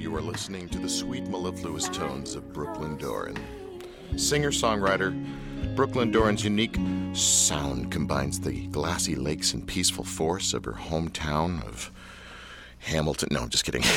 You are listening to the sweet, mellifluous tones of Brooklyn Doran. Singer-songwriter, Brooklyn Doran's unique sound combines the glassy lakes and peaceful forests of her hometown of Hamilton. No, I'm just kidding.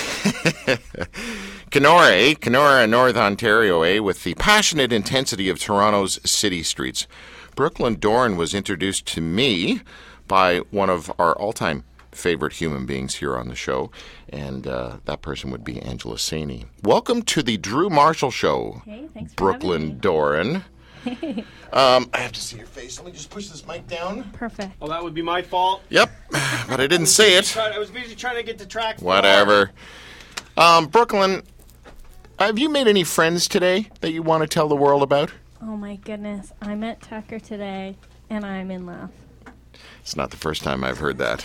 Kenora, North Ontario, with the passionate intensity of Toronto's city streets. Brooklyn Doran was introduced to me by one of our all-time favorite human beings here on the show, and that person would be Angela Saini. Welcome to the Drew Marshall Show. Hey, thanks for Brooklyn Doran. I have to see your face. Let me just push this mic down. Perfect. Oh, that would be my fault. Yep, but I didn't say it. I was busy trying to get to track. Whatever. Brooklyn, have you made any friends today that you want to tell the world about? Oh my goodness. I met Tucker today, and I'm in love. It's not the first time I've heard that.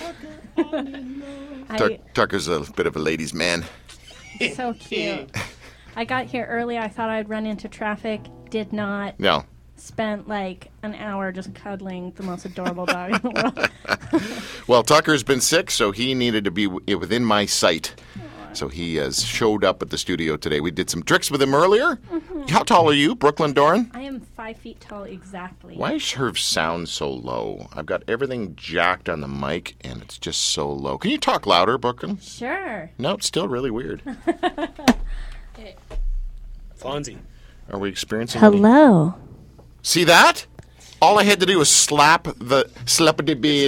I, Tucker's a bit of a ladies' man. so cute. I got here early. I thought I'd run into traffic. Did not. No. Spent like an hour just cuddling the most adorable dog in the world. Well, Tucker's been sick, so he needed to be within my sight. So he has showed up at the studio today. We did some tricks with him earlier. Mm-hmm. How tall are you, Brooklyn Doran? I am 5 feet tall exactly. Why is her sound so low? I've got everything jacked on the mic, and it's just so low. Can you talk louder, Brooklyn? Sure. No, it's still really weird. Fonzie. Are we experiencing Hello. See that? All I had to do was slap the slappity bees.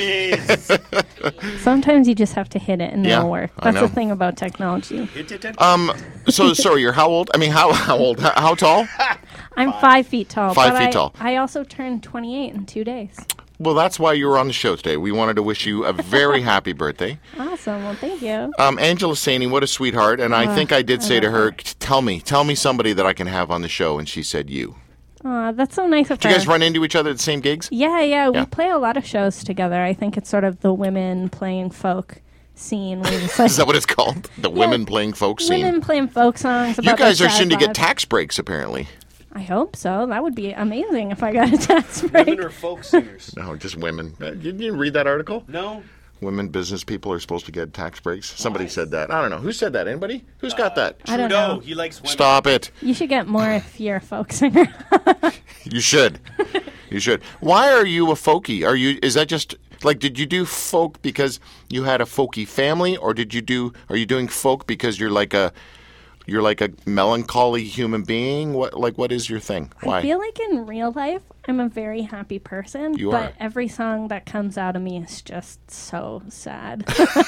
Sometimes you just have to hit it and it'll work. I That's know. the thing about technology. So sorry, you're how old? I mean, how old? How tall? I'm 5 feet tall. 5 feet tall. I also turned 28 in 2 days. Well, that's why you were on the show today. We wanted to wish you a very happy birthday. Awesome. Well, thank you. Angela Saini, what a sweetheart. And I think I did say to her, tell me somebody that I can have on the show. And she said you. Aw, that's so nice of her. Do you guys run into each other at the same gigs? Yeah. We play a lot of shows together. I think it's sort of the women playing folk scene. Is that what it's called? The women playing folk scene? Women playing folk songs. You guys are soon to get vibe. tax breaks, apparently. I hope so. That would be amazing if I got a tax break. Women or folk singers? No, just women. Did you read that article? No. Women business people are supposed to get tax breaks. Somebody said that. I don't know. Who said that? Anybody? Who's got that? I don't know. Trudeau. He likes women. Stop it. You should get more if you're a folk singer. You should. You should. Why are you a folkie? Is that just like, did you do folk because you had a folky family, or are you doing folk because you're like a melancholy human being? What is your thing? Why? I feel like in real life, I'm a very happy person. You but are. every song that comes out of me is just so sad.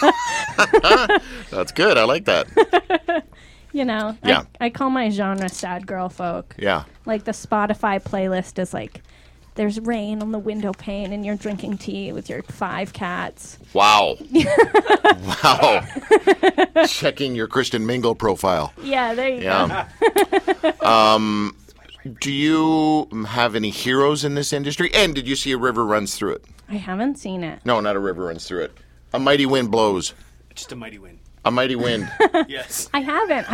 That's good. I like that. You know? Yeah. I call my genre sad girl folk. Yeah. Like the Spotify playlist is like, there's rain on the window pane and you're drinking tea with your 5 cats. Wow. Wow. Checking your Kristen Mingle profile. Yeah, there you go. Yeah. Do you have any heroes in this industry? And did you see A River Runs Through It? I haven't seen it. No, not A River Runs Through It. A Mighty Wind Blows. Just a mighty wind. A Mighty Wind. Yes. I haven't.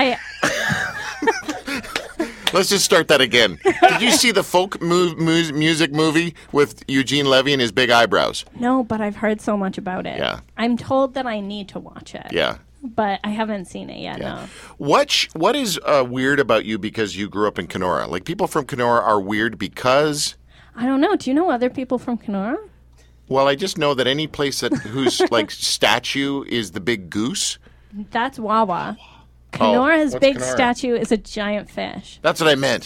Let's just start that again. Did you see the folk music movie with Eugene Levy and his big eyebrows? No, but I've heard so much about it. Yeah. I'm told that I need to watch it. Yeah. But I haven't seen it yet, Yeah. no. What is weird about you because you grew up in Kenora? Like, people from Kenora are weird because... I don't know. Do you know other people from Kenora? Well, I just know that any place whose like statue is the big goose. That's Wawa. Kenora's what's big Kenora? statue is a giant fish. That's what I meant.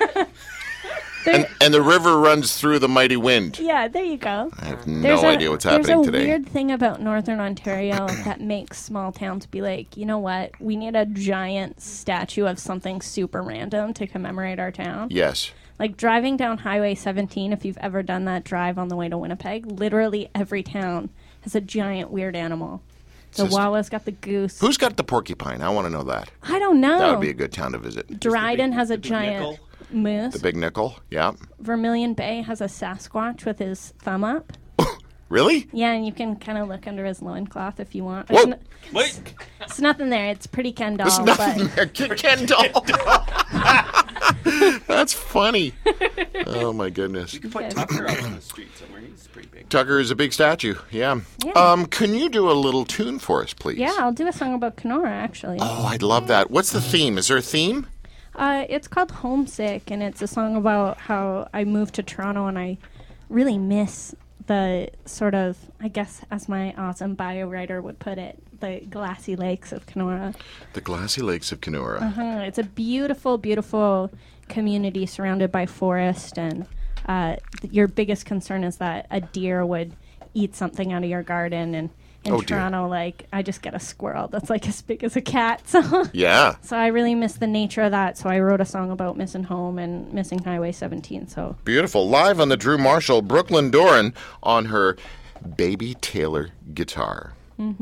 And the river runs through the mighty wind. Yeah, there you go. I have no idea what's happening There's a today. weird thing about Northern Ontario that makes small towns be like, you know what? We need a giant statue of something super random to commemorate our town. Yes. Like driving down Highway 17, if you've ever done that drive on the way to Winnipeg, literally every town has a giant weird animal. The Wawa's got the goose. Who's got the porcupine? I want to know that. I don't know. That would be a good town to visit. Dryden has a big giant nickel. moose. The big nickel. Yeah. Vermilion Bay has a Sasquatch with his thumb up. Really? Yeah, and you can kind of look under his loincloth if you want. Whoa. Wait. It's nothing there. It's pretty Ken doll. There's nothing but there. Ken doll. That's funny. Oh, my goodness. You can put Tucker out on the street somewhere. He's pretty big. Tucker is a big statue, yeah. Yeah. Can you do a little tune for us, please? Yeah, I'll do a song about Kenora, actually. Oh, I'd love that. What's the theme? Is there a theme? It's called Homesick, and it's a song about how I moved to Toronto and I really miss the sort of, I guess, as my awesome bio writer would put it, the glassy lakes of Kenora. The glassy lakes of Kenora. It's a beautiful, beautiful community surrounded by forest, and your biggest concern is that a deer would eat something out of your garden, and in Toronto, like, I just get a squirrel that's like as big as a cat. So Yeah. So I really miss the nature of that. So I wrote a song about missing home and missing Highway 17. So Beautiful. Live on the Drew Marshall, Brooklyn Doran on her Baby Taylor guitar.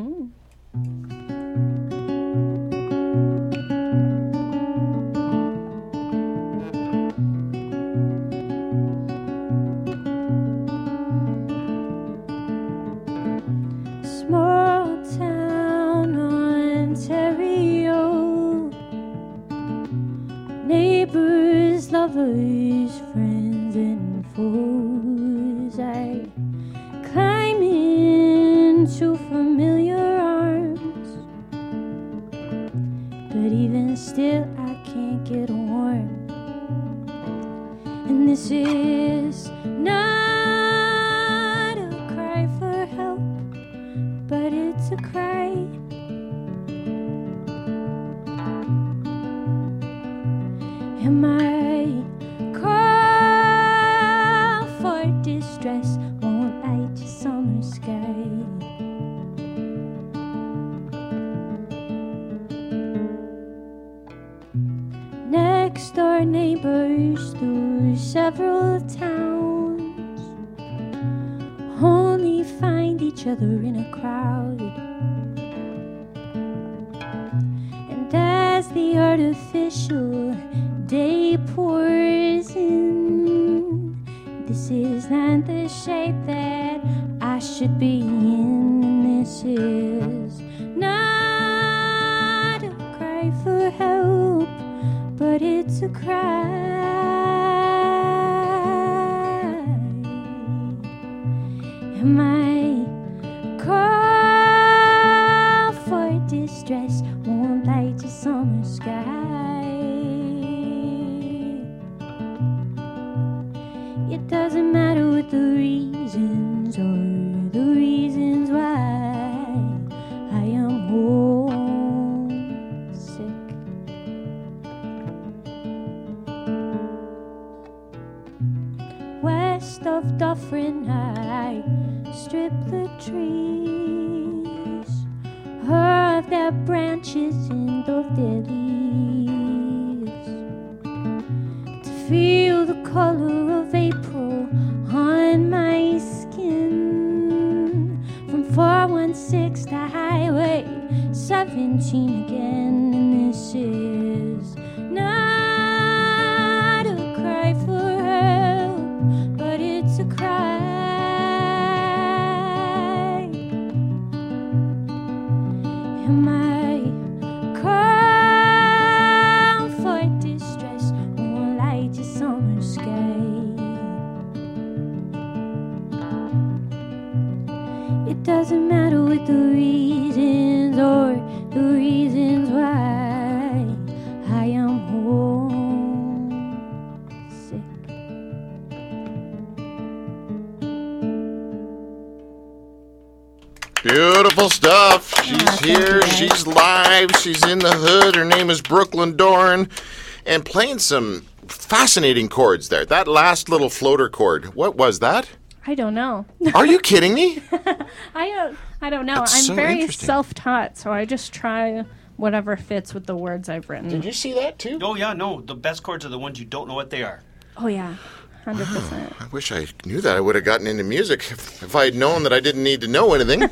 small town Ontario, neighbors, lovers, friends, and foes. I climb into familiar arms, but even still I can't get warm. And this is not a cry for help, but it's a cry. And my call for distress won't light your summer sky. Next door neighbors through several towns only find each other in a crowd. And as the artificial day pours in, this is not the shape that I should be in. And this is not a cry for help, but it's a cry. And my call for distress won't light your summer sky. It doesn't matter what the reasons or the reasons why I am homesick. West of Dufferin, I strip the trees of their branches and of their leaves to feel the color of April on my skin. From 416 to Highway 17 again, and this is not a cry for help, but it's a cry. And my call for distress won't light your summer sky. It doesn't matter what the reasons or the reasons why I am homesick. Beautiful stuff. She's here. She's live. She's in the hood. Her name is Brooklyn Doran. And playing some fascinating chords there. That last little floater chord. What was that? I don't know. Are you kidding me? I don't know. That's I'm so very interesting. self-taught, so I just try whatever fits with the words I've written. Did you see that too? Oh, yeah, no. The best chords are the ones you don't know what they are. Oh yeah, 100%. I wish I knew that. I would have gotten into music if I had known that I didn't need to know anything.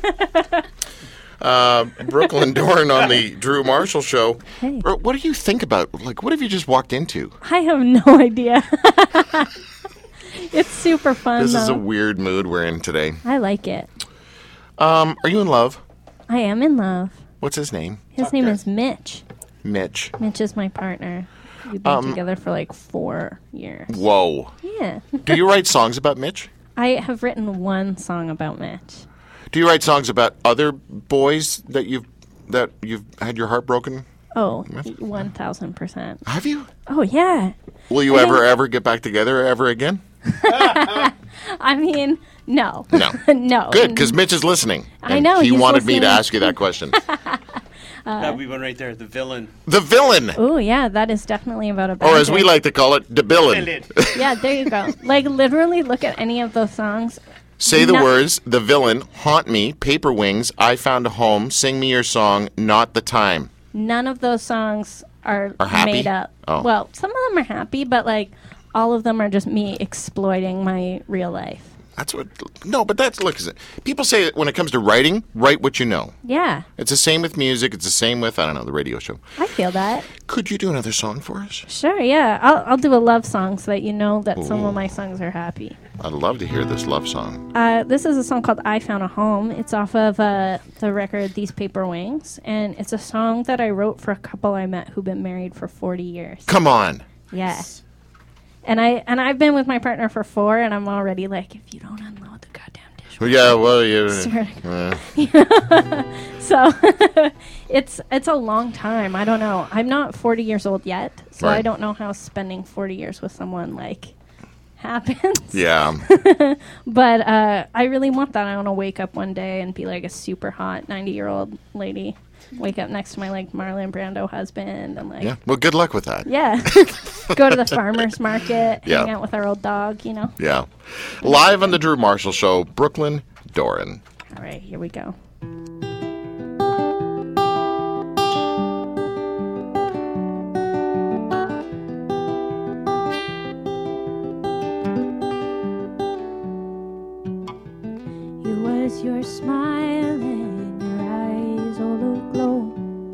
Brooklyn Doran on the Drew Marshall Show. Hey. What do you think about, like, what have you just walked into? I have no idea. It's super fun. This though. is a weird mood we're in today. I like it. Are you in love? I am in love. What's his name? His name is Mitch. Mitch. Mitch is my partner. We've been together for like 4 years. Whoa. Yeah. Do you write songs about Mitch? I have written one song about Mitch. Do you write songs about other boys that you've had your heart broken? Oh, 1,000%. Have you? Oh, yeah. Will you ever get back together ever again? I mean, no. No. No. Good, because Mitch is listening. I know, He he's wanted me to listening. ask you that question. That would be one right there. The villain. The villain, Oh, yeah, that is definitely about a bad or as we guy. like to call it, the villain. Villain. Yeah, there you go. Like, literally look at any of those songs. Say the No. words, the villain, haunt me, paper wings, I found a home, sing me your song, not the time. None of those songs are happy? made up. Oh. Well, some of them are happy, but, like, all of them are just me exploiting my real life. That's what. No, but that's look. People say that when it comes to writing, write what you know. Yeah, It's the same with music. It's the same with the radio show. I feel that. Could you do another song for us? Sure, yeah. I'll do a love song so that you know that some of my songs are happy. I'd love to hear this love song. This is a song called I Found a Home. It's off of the record These Paper Wings, and it's a song that I wrote for a couple I met who've been married for 40 years. Come on. Yeah. And I've been with my partner for 4, and I'm already like, if you don't unload the goddamn dishwasher. Yeah, well, you. Swear to So it's a long time. I don't know. I'm not 40 years old yet, so I Right. don't know how spending 40 years with someone like happens. Yeah. But I really want that. I want to wake up one day and be like a super hot 90-year-old lady. Wake up next to my like Marlon Brando husband and like Yeah. Well, good luck with that. yeah. Go to the farmer's market, Yeah. hang out with our old dog, you know. Yeah. Live on the Drew Marshall Show, Brooklyn Doran. All right, here we go. It was your smile and your eyes all aglow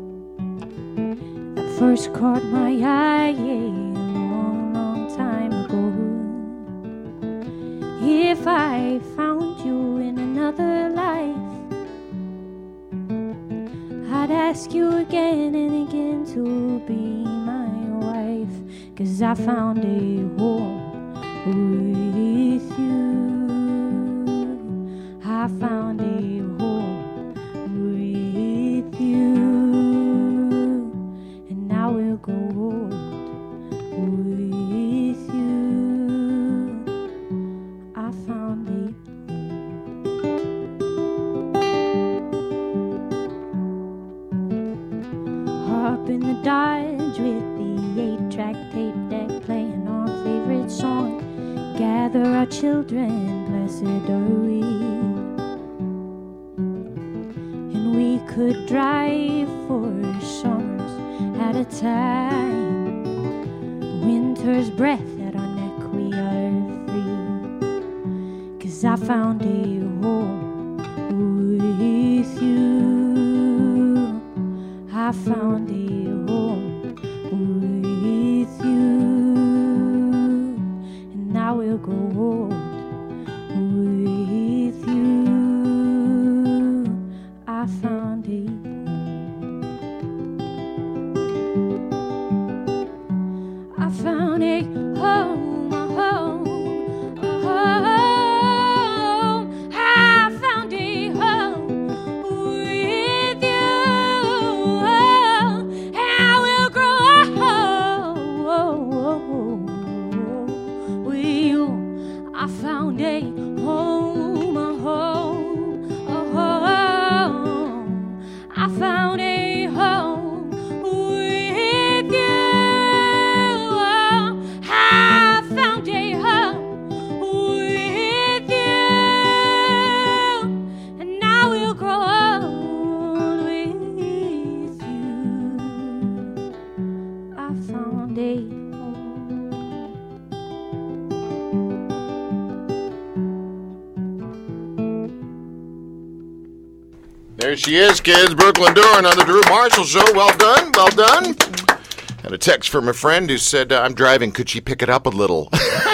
that first caught my eye a long, long time ago. If I found you in another life, I'd ask you again and again to be my wife, 'cause I found a home with you. I found a home with you, and I will go with you. I found a up in the Dodge with the 8-track tape deck playing our favorite song. Gather our children, blessed are we. And we could drive for summers at a time. Winter's breath at our neck, we are free. 'Cause I found a home with you. I found a home with you, and I will go with you. I found a home. I found a home, a home, a home. I found a home with you. And I will grow with you. I found a home, a home, a home. I found a home with you. I found a home with you, and I will grow old with you. I found a home. There she is, kids. Brooklyn Doran on the Drew Marshall Show. Well done. Well done. Had a text from a friend who said, I'm driving. Could she pick it up a little?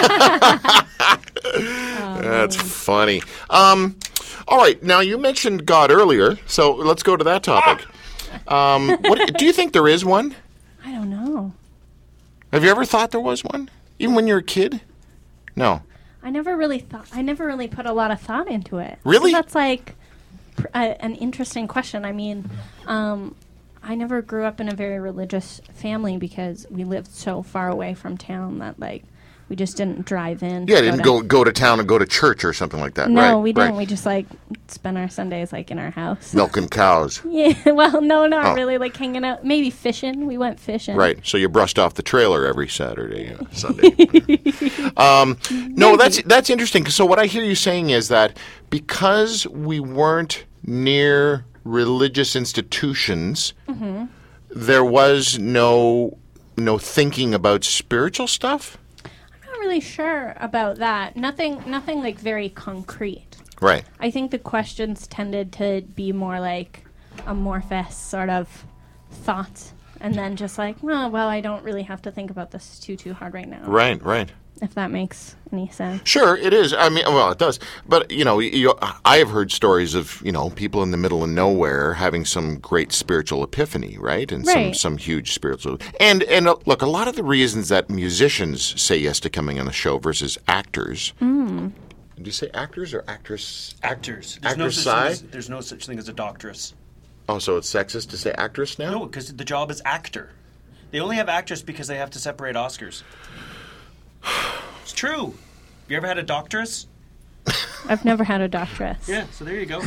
That's funny. All right. Now, you mentioned God earlier, so let's go to that topic. What do you think there is one? I don't know. Have you ever thought there was one? Even when you were a kid? No. I never really put a lot of thought into it. Really? So that's like an interesting question. I mean, I never grew up in a very religious family because we lived so far away from town that, like, we just didn't drive in. Yeah, didn't go to town and go to church or something like that. No, right, we didn't. Right. We just, like, spent our Sundays, like, in our house. Milking cows. Yeah, well, no, not really. Like, hanging out. Maybe fishing. We went fishing. Right. So you brushed off the trailer every Saturday, Sunday. No, that's interesting. So what I hear you saying is that because we weren't near religious institutions, there was no thinking about spiritual stuff? I'm not really sure about that. Nothing like very concrete. Right. I think the questions tended to be more like amorphous sort of thoughts, and then just like, oh, well, I don't really have to think about this too hard right now. Right. If that makes any sense. Sure, it is. I mean, well, it does. But, I have heard stories of, people in the middle of nowhere having some great spiritual epiphany, right? And right. some huge spiritual... And look, a lot of the reasons that musicians say yes to coming on the show versus actors... Did you say actors or actress? Actors. There's no such thing as a doctress. Oh, so it's sexist to say actress now? No, because the job is actor. They only have actress because they have to separate Oscars. It's true. You ever had a doctoress? I've never had a doctoress. Yeah, so there you go.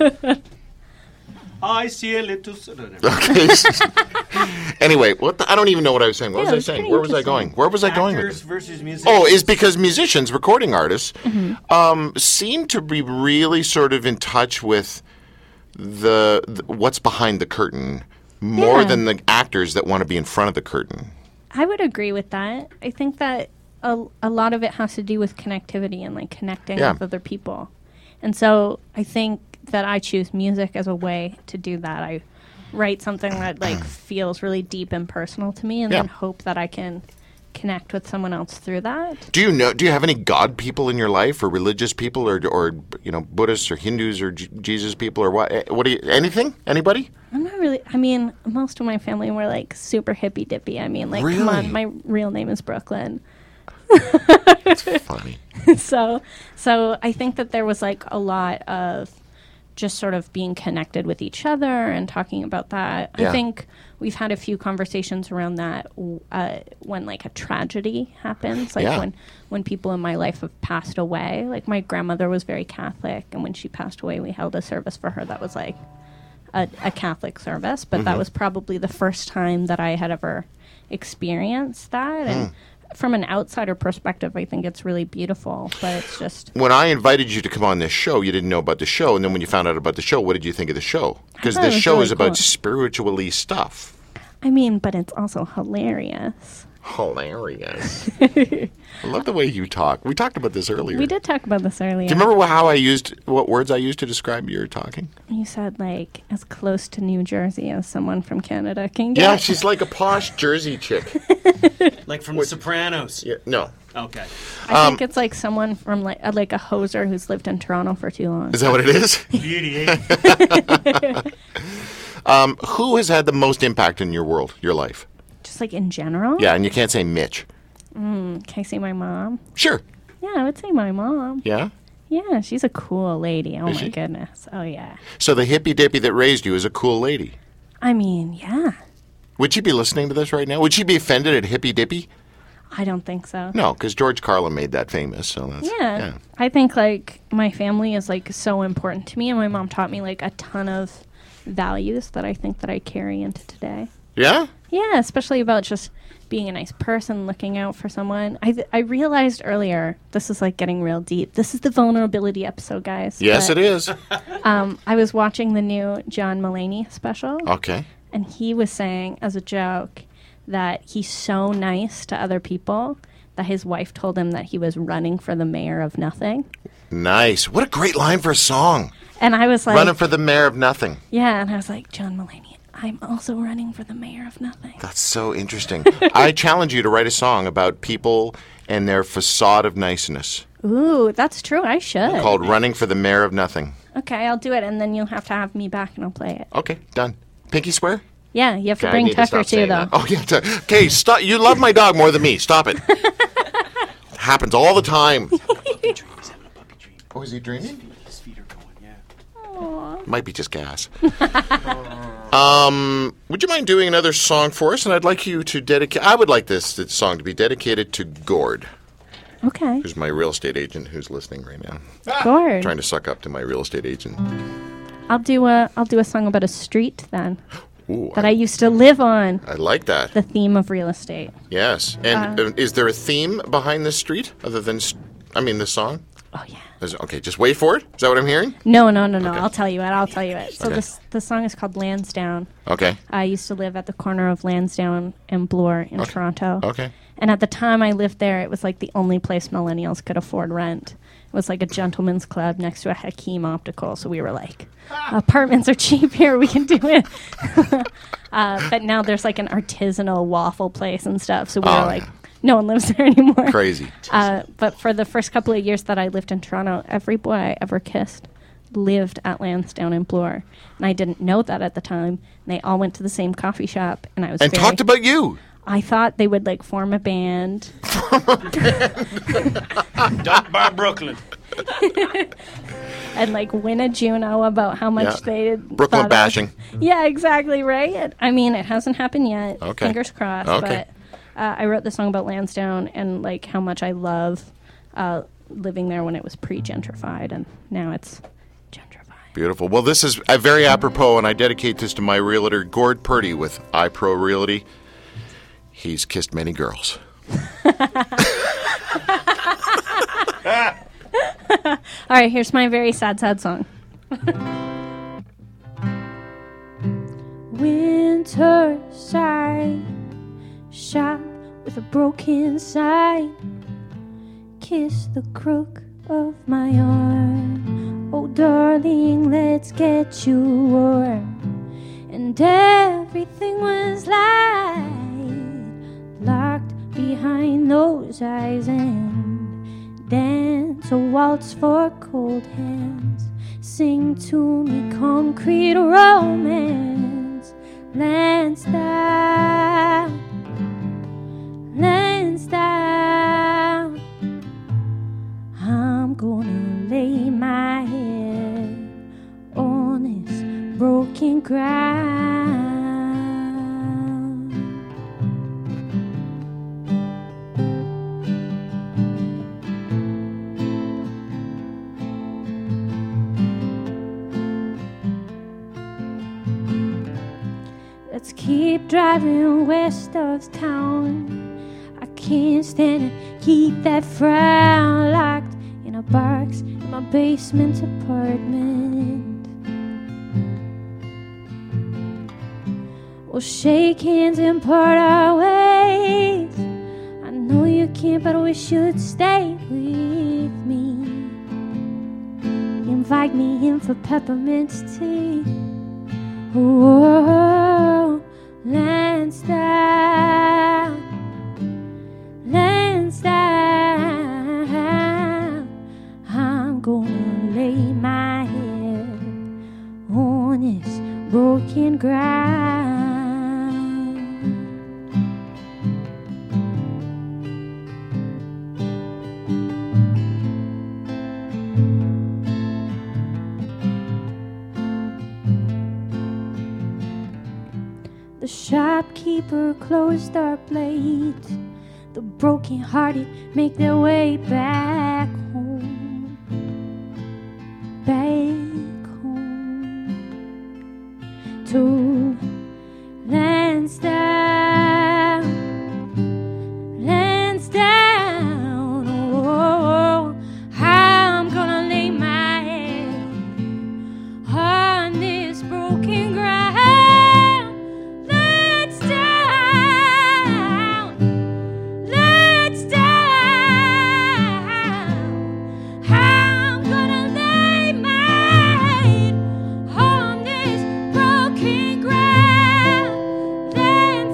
I see a little... Okay. Anyway, I don't even know what I was saying. What was I saying? Where was I going? Where was I going with Actors it? versus musicians. Oh, is because musicians, recording artists, seem to be really sort of in touch with the what's behind the curtain more than the actors that want to be in front of the curtain. I would agree with that. I think that a lot of it has to do with connectivity and like connecting with other people. And so I think that I choose music as a way to do that. I write something that like feels really deep and personal to me, and then hope that I can connect with someone else through that. Do you have any God people in your life, or religious people, or Buddhists or Hindus or Jesus people, or what? What do you? Anything? Anybody? I'm not really. I mean, most of my family were like super hippy dippy. I mean, like, really? Come on, my real name is Brooklyn. That's funny. So I think that there was like a lot of just sort of being connected with each other and talking about that. Yeah. I think we've had a few conversations around that when like a tragedy happens, like when people in my life have passed away. Like my grandmother was very Catholic, and when she passed away, we held a service for her that was like a Catholic service, but that was probably the first time that I had ever experienced that. And from an outsider perspective, I think it's really beautiful, but it's just... When I invited you to come on this show, you didn't know about the show, and then when you found out about the show, what did you think of the show? Because this show is about spiritually stuff. I mean, but it's also hilarious. Hilarious. I love the way you talk. We talked about this earlier. We did talk about this earlier. Do you remember what words I used to describe your talking? You said, like, as close to New Jersey as someone from Canada can get. Yeah, she's like a posh Jersey chick. Like from The Sopranos. Yeah, no. Okay. I think it's like someone from like a hoser who's lived in Toronto for too long. Is that what it is? Beauty, Who has had the most impact in your world, your life? Just like in general? Yeah, and you can't say Mitch. Can I say my mom? Sure. Yeah, I would say my mom. Yeah? Yeah, she's a cool lady. Oh, Is my she? goodness. Oh, yeah. So the hippy dippy that raised you is a cool lady. I mean, yeah. Would she be listening to this right now? Would she be offended at hippy dippy? I don't think so. No, because George Carlin made that famous. So that's, Yeah. I think, like, my family is, like, so important to me, and my mom taught me, like, a ton of values that I think that I carry into today. Yeah? Yeah, especially about just being a nice person, looking out for someone. I realized earlier, this is like getting real deep. This is the vulnerability episode, guys. Yes, it is. I was watching the new John Mulaney special. Okay. And he was saying, as a joke, that he's so nice to other people that his wife told him that he was running for the mayor of nothing. Nice. What a great line for a song. And I was like... Running for the mayor of nothing. Yeah, and I was like, John Mulaney, I'm also running for the mayor of nothing. That's so interesting. I challenge you to write a song about people and their facade of niceness. Ooh, that's true. I should. Called Running for the Mayor of Nothing. Okay, I'll do it, and then you'll have to have me back, and I'll play it. Okay, done. Pinky swear? Yeah, you have to Okay, I bring need to Tucker stop too, saying though. that. Oh, yeah. Okay, stop. You love my dog more than me. Stop it. Happens all the time. He's having a puppy dream. Oh, is he dreaming? His feet are going, yeah. Aw. Might be just gas. Would you mind doing another song for us? And I'd like you to dedicate. I would like this song to be dedicated to Gord, Okay. who's my real estate agent who's listening right now. Gord. Trying to suck up to my real estate agent. I'll do a song about a street then Ooh, that I used to live on. I like that. The theme of real estate. Yes. And is there a theme behind this street other than, the song? Oh yeah. Okay, just wait for it. Is that what I'm hearing? No. I'll tell you it. So Okay. the song is called Lansdowne. Okay. I used to live at the corner of Lansdowne and Bloor in Toronto. Okay. And at the time I lived there, it was like the only place millennials could afford rent. It was like a gentleman's club next to a Hakeem Optical. So we were like, apartments are cheap here. We can do it. But now there's like an artisanal waffle place and stuff. So we were like, yeah. no one lives there anymore. Crazy. But for the first couple of years that I lived in Toronto, every boy I ever kissed lived at Lansdowne and Bloor. And I didn't know that at the time. And they all went to the same coffee shop. And I was Talked about you. I thought they would like form a band. Duck Bar Brooklyn. And like win a Juno about how much Yeah. they Brooklyn thought bashing. Yeah, exactly, right? I mean, it hasn't happened yet. Okay. Fingers crossed. Okay. But I wrote the song about Lansdowne and like how much I love living there when it was pre-gentrified, and now it's gentrified. Beautiful. Well, this is very apropos, and I dedicate this to my realtor, Gord Purdy, with iPro Realty. He's kissed many girls. All right, here's my very sad song. Winter side, shop with a broken sign. Kiss the crook of my arm. Oh, darling, let's get you warm. And everything was light, locked behind those eyes, and dance a waltz for cold hands. Sing to me concrete romance. Lansdowne, Lansdowne, I'm gonna lay my head on this broken ground. Let's keep driving west of town. I can't stand it, keep that frown locked in a box in my basement apartment. We'll shake hands and part our ways. I know you can't, but I wish you'd stay with me. Invite me in for peppermint tea. Whoa, Lansdowne, Lansdowne, I'm gonna lay my head on this broken ground. The shopkeeper closed our blade. The broken-hearted make their way back home. Back home to Lansdowne, Lansdowne. Oh, I'm gonna lay my head on this broken ground. Lansdowne,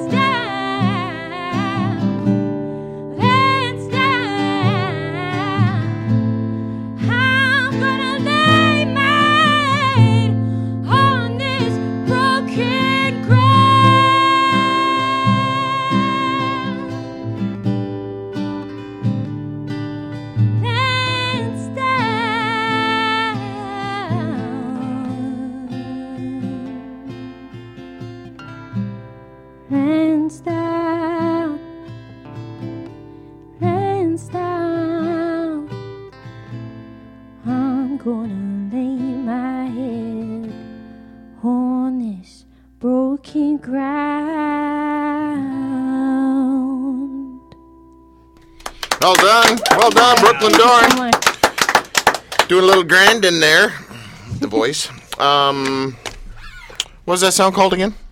Lansdowne, Lansdowne, I'm gonna lay my head on this broken ground. Well done, Brooklyn Dorn. So much. Doing a little grand in there, the voice. What was that sound called again?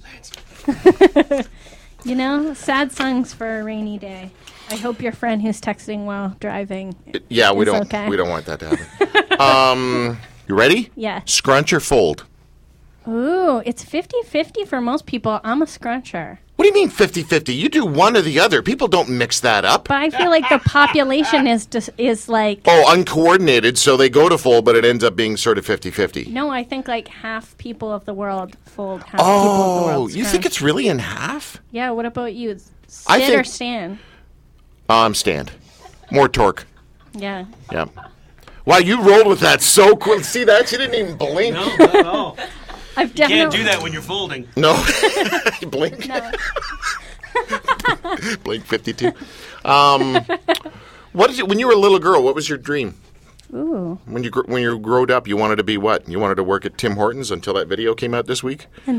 You know, sad songs for a rainy day. I hope your friend who's texting while driving. Yeah, we is don't okay. we don't want that to happen. You ready? Yeah. Scrunch or fold? Ooh, it's 50-50 for most people. I'm a scruncher. What do you mean 50-50? You do one or the other. People don't mix that up. But I feel like the population is like... Oh, uncoordinated, so they go to fold, but it ends up being sort of 50-50. No, I think like half people of the world fold, half people of the world Oh, you think scrunch. it's really in half? Yeah, what about you? Sit I think- or stand? Stand. More torque. Yeah. Yeah. Wow, you rolled with that so quick. See that? She didn't even blink. No, not at all. I've You definitely... can't do that when you're folding. No. Blink. No. Blink 52. What is it? When you were a little girl, what was your dream? Ooh. When you growed up, you wanted to be what? You wanted to work at Tim Hortons until that video came out this week? Oh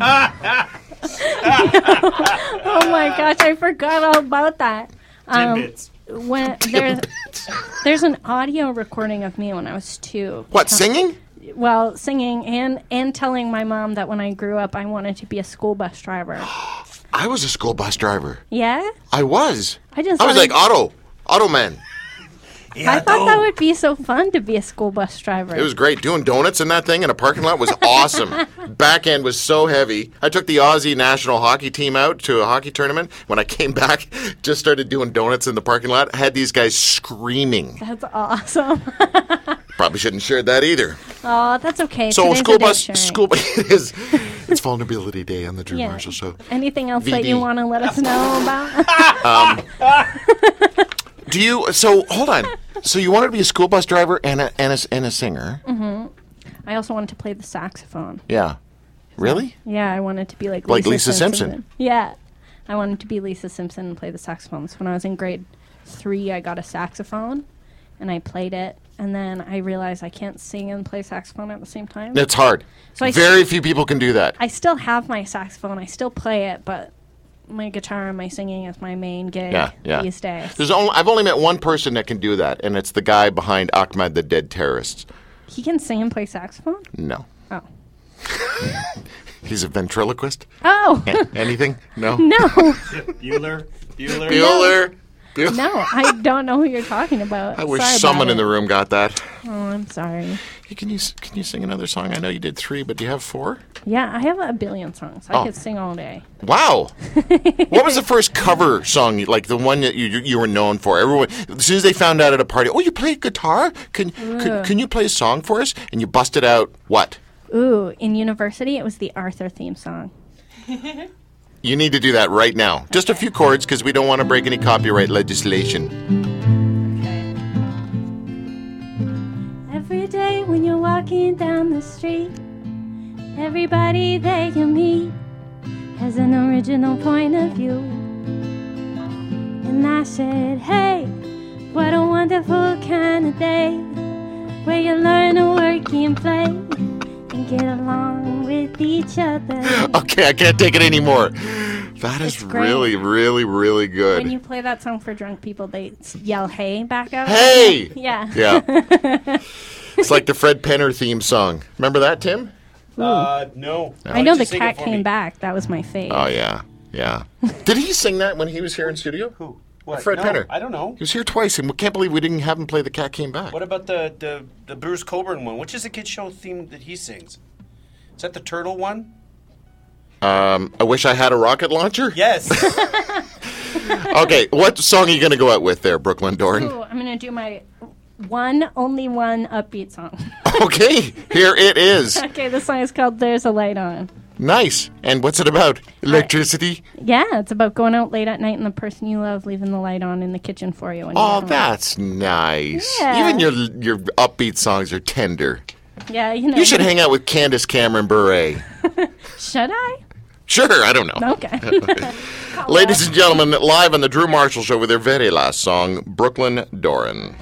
my gosh, I forgot all about that. Timbits. When there's an audio recording of me when I was 2. What, singing? Well, singing and telling my mom that when I grew up I wanted to be a school bus driver. I was a school bus driver. Yeah? I was. I just I was thought like Auto man. Yeah, I thought that would be so fun to be a school bus driver. It was great. Doing donuts in that thing in a parking lot was awesome. Back end was so heavy. I took the Aussie national hockey team out to a hockey tournament. When I came back, just started doing donuts in the parking lot. I had these guys screaming. That's awesome. Probably shouldn't share that either. Oh, that's okay. So Today's school a day bus, sharing. school it is. It's Vulnerability Day on the Drew Yeah. Marshall Show. Anything else that VD. you want to let us know about? Do you? So hold on. So you wanted to be a school bus driver and a singer? I also wanted to play the saxophone. Yeah. Really? Yeah, I wanted to be like Lisa Simpson. Yeah. I wanted to be Lisa Simpson and play the saxophone. So when I was in grade 3, I got a saxophone and I played it. And then I realized I can't sing and play saxophone at the same time. It's hard. So Very few people can do that. I still have my saxophone. I still play it, but my guitar and my singing is my main gig Yeah. these days. I've only met one person that can do that, and it's the guy behind Ahmed the Dead Terrorists. He can sing and play saxophone? No. Oh. He's a ventriloquist? Oh! Anything? No? No. Bueller. Bueller. No, I don't know who you're talking about. I wish Sorry someone about in the it. room got that. Oh, I'm sorry. Hey, can you sing another song? I know you did 3, but do you have 4? Yeah, I have a billion songs. I Oh. could sing all day. Wow. What was the first cover song, like the one that you were known for? Everyone, as soon as they found out at a party, oh, you play guitar? Can you play a song for us? And you busted out what? Ooh, in university, it was the Arthur theme song. You need to do that right now. Just a few chords, because we don't want to break any copyright legislation. Every day when you're walking down the street, everybody that you meet has an original point of view. And I said, hey, what a wonderful kind of day, where you learn to work and play and get along with each other. Okay, I can't take it anymore. That is It's great. really, really, really good. When you play that song for drunk people, they yell "Hey" back out. Hey! Yeah. Yeah. It's like the Fred Penner theme song. Remember that, Tim? No. I know the Just sing it cat for came me. back. That was my fave. Oh, yeah. Yeah. Did he sing that when he was here in studio? Who? What? Fred No, Penner. I don't know. He was here twice, and we can't believe we didn't have him play The Cat Came Back. What about the Bruce Coburn one? Which is the kid show theme that he sings? Is that the turtle one? I Wish I Had a Rocket Launcher? Yes. Okay, what song are you going to go out with there, Brooklyn Dorn? Ooh, I'm gonna do my only one upbeat song. Okay, here it is. Okay, this song is called "There's a Light On." Nice. And what's it about? Electricity? Yeah, it's about going out late at night and the person you love leaving the light on in the kitchen for you. When you Oh, get home. that's nice. Yeah. Even your upbeat songs are tender. Yeah, you know. You should hang out with Candace Cameron Bure. Should I? Sure, I don't know. Okay. Ladies and gentlemen, live on the Drew Marshall Show with their very last song, Brooklyn Doran.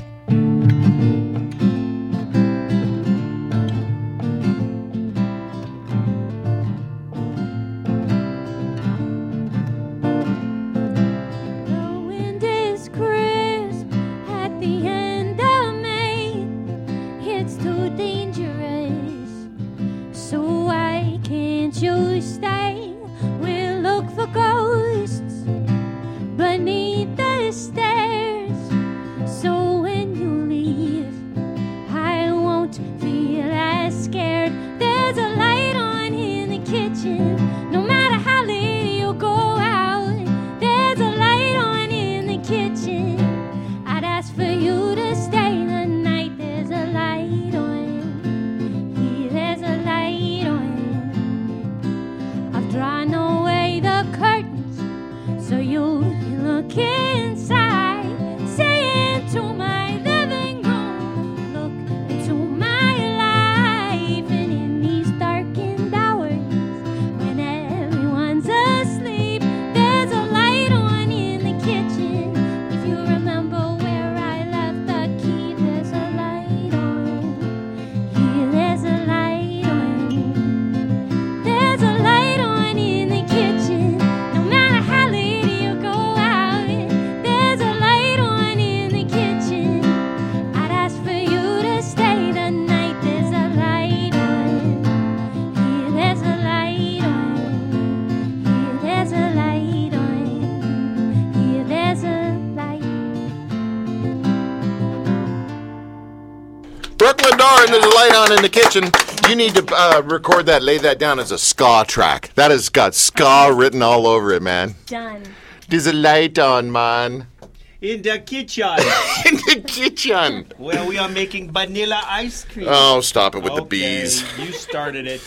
Brooklyn Doran, there's a light on in the kitchen. You need to record that, lay that down as a ska track. That has got ska written all over it, man. Done. There's a light on, man. In the kitchen. In the kitchen. Well, we are making vanilla ice cream. Oh, stop it with the bees. You started it.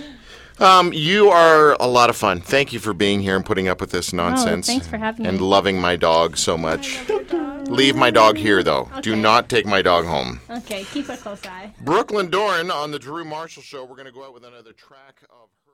You are a lot of fun. Thank you for being here and putting up with this nonsense. Oh, thanks for having me. And loving my dog so much. Leave my dog here, though. Okay. Do not take my dog home. Okay, keep a close eye. Brooklyn Doran on the Drew Marshall Show. We're going to go out with another track of...